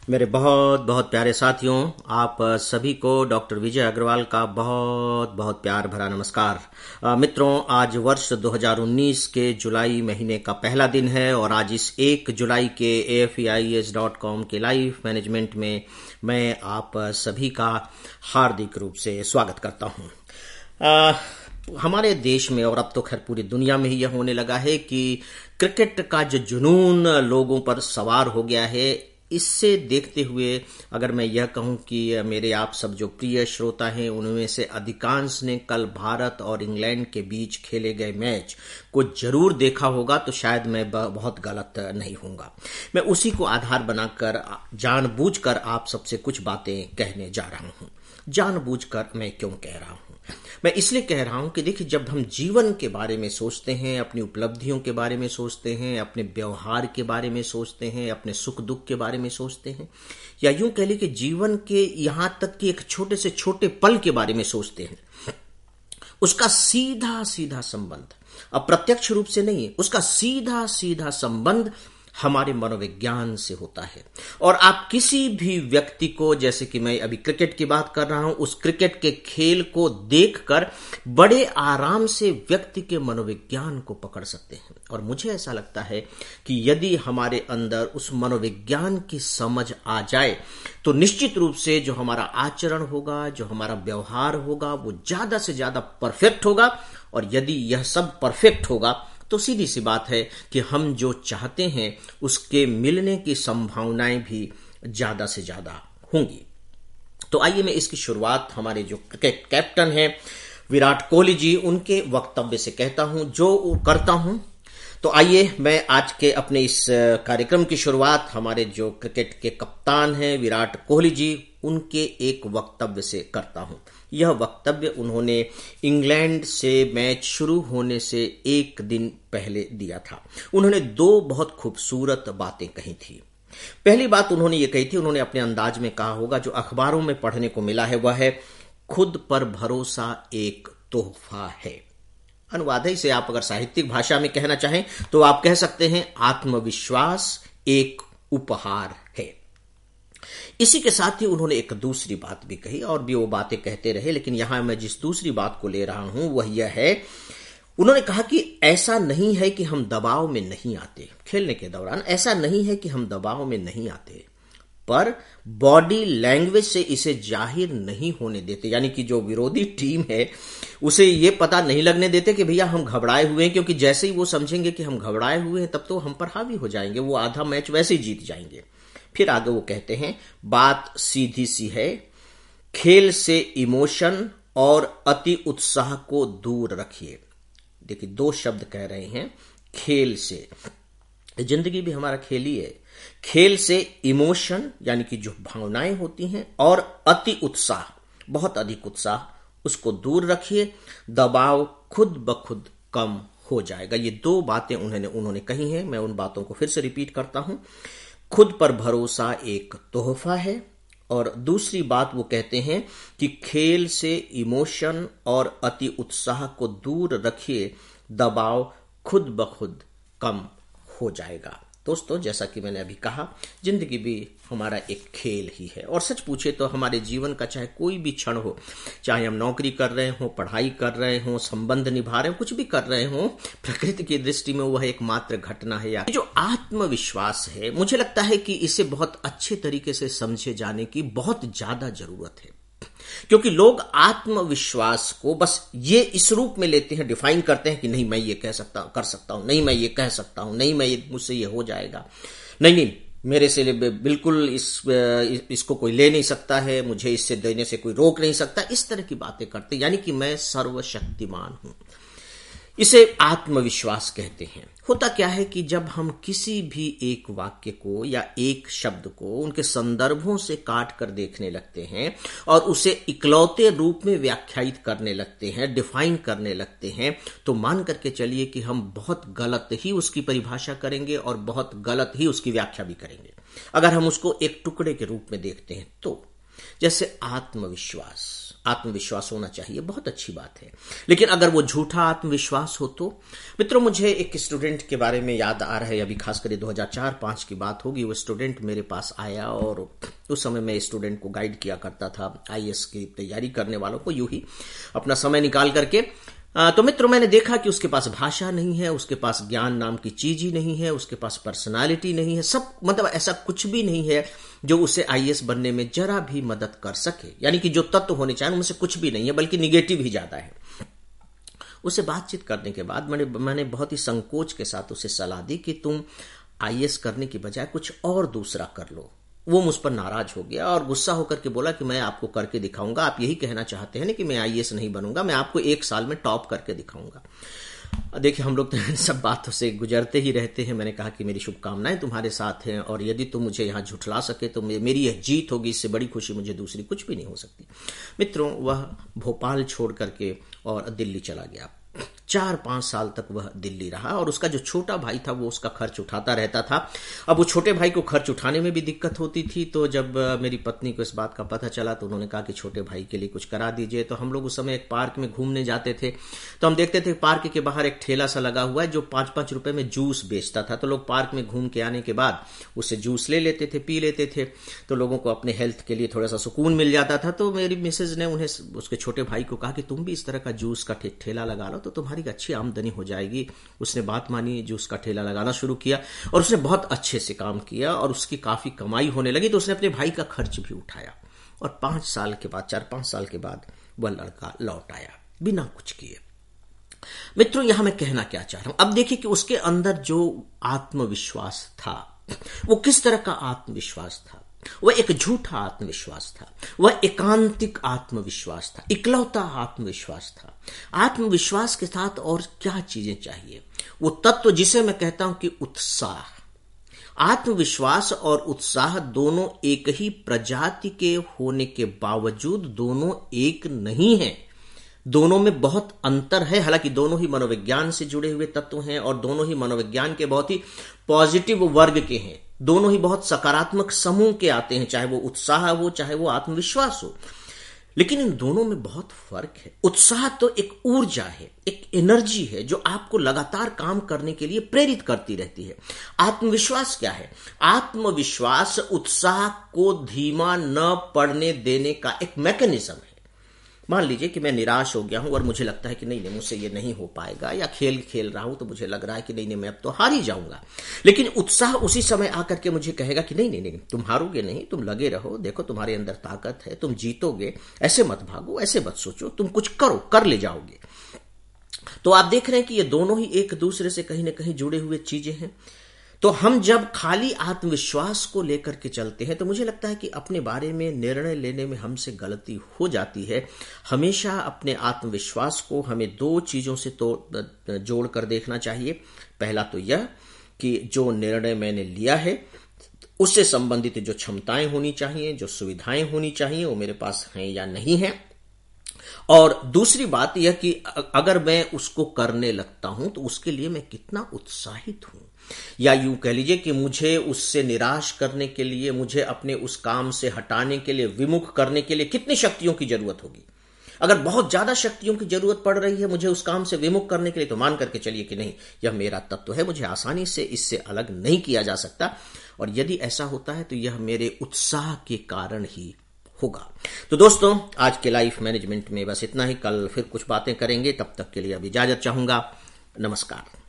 मेरे बहुत बहुत प्यारे साथियों, आप सभी को डॉक्टर विजय अग्रवाल का बहुत बहुत प्यार भरा नमस्कार। मित्रों, आज वर्ष 2019 के जुलाई महीने का पहला दिन है और आज इस 1 जुलाई के AFEIES.com के लाइव मैनेजमेंट में मैं आप सभी का हार्दिक रूप से स्वागत करता हूं। हमारे देश में और अब तो खैर पूरी दुनिया में ही यह होने लगा है कि क्रिकेट का जो जुनून लोगों पर सवार हो गया है, इससे देखते हुए अगर मैं यह कहूं कि मेरे आप सब जो प्रिय श्रोता हैं उनमें से अधिकांश ने कल भारत और इंग्लैंड के बीच खेले गए मैच को जरूर देखा होगा, तो शायद मैं बहुत गलत नहीं होऊंगा। मैं उसी को आधार बनाकर जानबूझकर आप सबसे कुछ बातें कहने जा रहा हूं। जानबूझकर मैं क्यों कह रहा हूं? मैं इसलिए कह रहा हूं कि देखिए, जब हम जीवन के बारे में सोचते हैं, अपनी उपलब्धियों के बारे में सोचते हैं, अपने व्यवहार के बारे में सोचते हैं, अपने सुख दुख के बारे में सोचते हैं, या यूं कह लीजिए कि जीवन के यहां तक कि एक छोटे से छोटे पल के बारे में सोचते हैं, उसका सीधा सीधा संबंध, अप्रत्यक्ष रूप से नहीं है, उसका सीधा सीधा संबंध हमारे मनोविज्ञान से होता है। और आप किसी भी व्यक्ति को, जैसे कि मैं अभी क्रिकेट की बात कर रहा हूं, उस क्रिकेट के खेल को देखकर बड़े आराम से व्यक्ति के मनोविज्ञान को पकड़ सकते हैं। और मुझे ऐसा लगता है कि यदि हमारे अंदर उस मनोविज्ञान की समझ आ जाए तो निश्चित रूप से जो हमारा आचरण होगा, जो हमारा व्यवहार होगा, वो ज्यादा से ज्यादा परफेक्ट होगा। और यदि यह सब परफेक्ट होगा तो सीधी सी बात है कि हम जो चाहते हैं उसके मिलने की संभावनाएं भी ज्यादा से ज्यादा होंगी। तो आइए मैं इसकी शुरुआत हमारे जो क्रिकेट कैप्टन हैं विराट कोहली जी, उनके वक्तव्य से करता हूं। तो आइए मैं आज के अपने इस कार्यक्रम की शुरुआत हमारे जो क्रिकेट के कप्तान हैं विराट कोहली जी, उनके एक वक्तव्य से करता हूं। यह वक्तव्य उन्होंने इंग्लैंड से मैच शुरू होने से एक दिन पहले दिया था। उन्होंने दो बहुत खूबसूरत बातें कही थी। पहली बात उन्होंने ये कही थी, उन्होंने अपने अंदाज में कहा होगा, जो अखबारों में पढ़ने को मिला है, वह है खुद पर भरोसा एक तोहफा है। अनुवाद है, इसे आप अगर साहित्यिक भाषा में कहना चाहें तो आप कह सकते हैं आत्मविश्वास एक उपहार है। इसी के साथ ही उन्होंने एक दूसरी बात भी कही, और भी वो बातें कहते रहे, लेकिन यहां मैं जिस दूसरी बात को ले रहा हूं वह यह है, उन्होंने कहा कि ऐसा नहीं है कि हम दबाव में नहीं आते खेलने के दौरान, ऐसा नहीं है कि हम दबाव में नहीं आते, पर बॉडी लैंग्वेज से इसे जाहिर नहीं होने देते। यानी कि जो विरोधी टीम है उसे ये पता नहीं लगने देते कि भैया हम घबराए हुए हैं, क्योंकि जैसे ही वो समझेंगे कि हम घबराए हुए हैं तब तो हम पर हावी हो जाएंगे, वो आधा मैच वैसे ही जीत जाएंगे। फिर आगे वो कहते हैं, बात सीधी सी है, खेल से इमोशन और अति उत्साह को दूर रखिए। देखिए, दो शब्द कह रहे हैं, खेल से। जिंदगी भी हमारा खेल ही है। खेल से इमोशन यानी कि जो भावनाएं होती हैं, और अति उत्साह, बहुत अधिक उत्साह, उसको दूर रखिए, दबाव खुद ब खुद कम हो जाएगा। ये दो बातें उन्होंने कही हैं। मैं उन बातों को फिर से रिपीट करता हूं। खुद पर भरोसा एक तोहफा है, और दूसरी बात वो कहते हैं कि खेल से इमोशन और अति उत्साह को दूर रखिए, दबाव खुद ब खुद कम हो जाएगा। दोस्तों, जैसा कि मैंने अभी कहा, जिंदगी भी हमारा एक खेल ही है। और सच पूछे तो हमारे जीवन का चाहे कोई भी क्षण हो, चाहे हम नौकरी कर रहे हो, पढ़ाई कर रहे हो, संबंध निभा रहे हो, कुछ भी कर रहे हो, प्रकृति की दृष्टि में वह एक मात्र घटना है। या जो आत्मविश्वास है, मुझे लगता है कि इसे बहुत अच्छे तरीके से समझे जाने की बहुत ज्यादा जरूरत है, क्योंकि लोग आत्मविश्वास को बस ये इस रूप में लेते हैं, डिफाइन करते हैं कि नहीं मैं ये कर सकता हूं, नहीं मैं ये कह सकता हूं, नहीं मैं मुझसे ये हो जाएगा, नहीं मेरे से बिल्कुल इसको कोई ले नहीं सकता है, मुझे इससे देने से कोई रोक नहीं सकता। इस तरह की बातें करते हैं, यानी कि मैं सर्वशक्तिमान हूं। इसे आत्मविश्वास कहते हैं। होता क्या है कि जब हम किसी भी एक वाक्य को या एक शब्द को उनके संदर्भों से काट कर देखने लगते हैं और उसे इकलौते रूप में व्याख्यायित करने लगते हैं, डिफाइन करने लगते हैं, तो मान करके चलिए कि हम बहुत गलत ही उसकी परिभाषा करेंगे और बहुत गलत ही उसकी व्याख्या भी करेंगे। अगर हम उसको एक टुकड़े के रूप में देखते हैं तो, जैसे आत्मविश्वास, आत्मविश्वास होना चाहिए, बहुत अच्छी बात है। लेकिन अगर वो झूठा आत्मविश्वास हो तो मित्रों, मुझे एक स्टूडेंट के बारे में याद आ रहा है, अभी खासकर 2004-05 की बात होगी। वो स्टूडेंट मेरे पास आया और उस समय मैं स्टूडेंट को गाइड किया करता था, आईएएस की तैयारी करने वालों को, यूं ही अपना समय निकाल करके। तो मित्रों, मैंने देखा कि उसके पास भाषा नहीं है, उसके पास ज्ञान नाम की चीज ही नहीं है, उसके पास पर्सनालिटी नहीं है, सब मतलब ऐसा कुछ भी नहीं है जो उसे आईएएस बनने में जरा भी मदद कर सके। यानी कि जो तत्व होने चाहिए उनमें से कुछ भी नहीं है, बल्कि निगेटिव ही ज्यादा है। उससे बातचीत करने के बाद मैंने बहुत ही संकोच के साथ उसे सलाह दी कि तुम आईएएस करने की बजाय कुछ और दूसरा कर लो। वो मुझ पर नाराज हो गया और गुस्सा होकर के बोला कि मैं आपको करके दिखाऊंगा। आप यही कहना चाहते हैं ना कि मैं आईएएस नहीं बनूंगा, मैं आपको 1 साल में टॉप करके दिखाऊंगा। देखिए, हम लोग तो इन सब बातों से गुजरते ही रहते हैं। मैंने कहा कि मेरी शुभकामनाएं तुम्हारे साथ हैं और यदि तुम मुझे यहाँ झुठला सके तो मेरी यह जीत होगी, इससे बड़ी खुशी मुझे दूसरी कुछ भी नहीं हो सकती। मित्रों, वह भोपाल छोड़ करके और दिल्ली चला गया। 4-5 साल तक वह दिल्ली रहा और उसका जो छोटा भाई था वो उसका खर्च उठाता रहता था। अब वो छोटे भाई को खर्च उठाने में भी दिक्कत होती थी, तो जब मेरी पत्नी को इस बात का पता चला तो उन्होंने कहा कि छोटे भाई के लिए कुछ करा दीजिए। तो हम लोग उस समय एक पार्क में घूमने जाते थे, तो हम देखते थे पार्क के बाहर एक ठेला सा लगा हुआ है जो 5-5 रुपए में जूस बेचता था। तो लोग पार्क में घूम के आने के बाद उससे जूस ले लेते थे, पी लेते थे, तो लोगों को अपने हेल्थ के लिए थोड़ा सा सुकून मिल जाता था। तो मेरी मिसेज ने उन्हें, उसके छोटे भाई को कहा कि तुम भी इस तरह का जूस का ठेला लगा लो तो तुम्हारी अच्छी आमदनी हो जाएगी। उसने बात मानी, जूस का ठेला लगाना शुरू किया और उसने बहुत अच्छे से काम किया और उसकी काफी कमाई होने लगी। तो उसने अपने भाई का खर्च भी उठाया और 5 साल के बाद, 4-5 साल के बाद वह लड़का लौट आया बिना कुछ किए। मित्रों, यहां मैं कहना क्या चाह रहा हूं, अब देखिए कि उसके अंदर जो आत्मविश्वास था वो किस तरह का आत्मविश्वास था। वह एक झूठा आत्मविश्वास था, वह एकांतिक आत्मविश्वास था, इकलौता आत्मविश्वास था। आत्मविश्वास के साथ और क्या चीजें चाहिए? वो तत्व जिसे मैं कहता हूं कि उत्साह। आत्मविश्वास और उत्साह दोनों एक ही प्रजाति के होने के बावजूद दोनों एक नहीं है। दोनों में बहुत अंतर है। हालांकि दोनों ही मनोविज्ञान से जुड़े हुए तत्व हैं और दोनों ही मनोविज्ञान के बहुत ही पॉजिटिव वर्ग के हैं। दोनों ही बहुत सकारात्मक समूह के आते हैं, चाहे वो उत्साह हो चाहे वो आत्मविश्वास हो। लेकिन इन दोनों में बहुत फर्क है। उत्साह तो एक ऊर्जा है, एक एनर्जी है जो आपको लगातार काम करने के लिए प्रेरित करती रहती है। आत्मविश्वास क्या है? आत्मविश्वास उत्साह को धीमा न पड़ने देने का एक मैकेनिज्म है। मान लीजिए कि मैं निराश हो गया हूं और मुझे लगता है कि नहीं मुझसे ये नहीं हो पाएगा, या खेल खेल रहा हूं तो मुझे लग रहा है कि नहीं मैं अब तो हार ही जाऊंगा। लेकिन उत्साह उसी समय आकर के मुझे कहेगा कि नहीं तुम हारोगे नहीं, तुम लगे रहो, देखो तुम्हारे अंदर ताकत है, तुम जीतोगे, ऐसे मत भागो, ऐसे मत सोचो, तुम कुछ करो, कर ले जाओगे। तो आप देख रहे हैं कि ये दोनों ही एक दूसरे से कहीं ना कहीं जुड़े हुए चीजें हैं। तो हम जब खाली आत्मविश्वास को लेकर के चलते हैं तो मुझे लगता है कि अपने बारे में निर्णय लेने में हमसे गलती हो जाती है। हमेशा अपने आत्मविश्वास को हमें 2 चीजों से तो जोड़ कर देखना चाहिए। पहला तो यह कि जो निर्णय मैंने लिया है उससे संबंधित जो क्षमताएं होनी चाहिए, जो सुविधाएं होनी चाहिए, वो मेरे पास हैं या नहीं है। और दूसरी बात यह कि अगर मैं उसको करने लगता हूं तो उसके लिए मैं कितना उत्साहित हूं, या यूं कह लीजिए कि मुझे उससे निराश करने के लिए, मुझे अपने उस काम से हटाने के लिए, विमुख करने के लिए कितनी शक्तियों की जरूरत होगी। अगर बहुत ज्यादा शक्तियों की जरूरत पड़ रही है मुझे उस काम से विमुख करने के लिए, तो मान करके चलिए कि नहीं, यह मेरा तत्व है, मुझे आसानी से इससे अलग नहीं किया जा सकता। और यदि ऐसा होता है तो यह मेरे उत्साह के कारण ही होगा। तो दोस्तों, आज के लाइफ मैनेजमेंट में बस इतना ही। कल फिर कुछ बातें करेंगे, तब तक के लिए अब इजाजत चाहूंगा। नमस्कार।